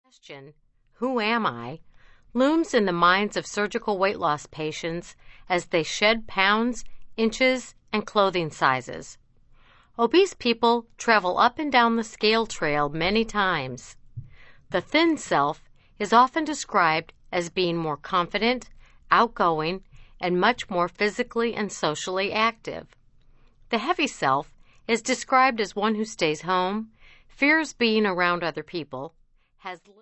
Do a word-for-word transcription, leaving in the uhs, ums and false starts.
Question, who am I, looms in the minds of surgical weight loss patients as they shed pounds, inches, and clothing sizes. Obese people travel up and down the scale trail many times. The thin self is often described as being more confident, outgoing, and much more physically and socially active. The heavy self is described as one who stays home, fears being around other people, has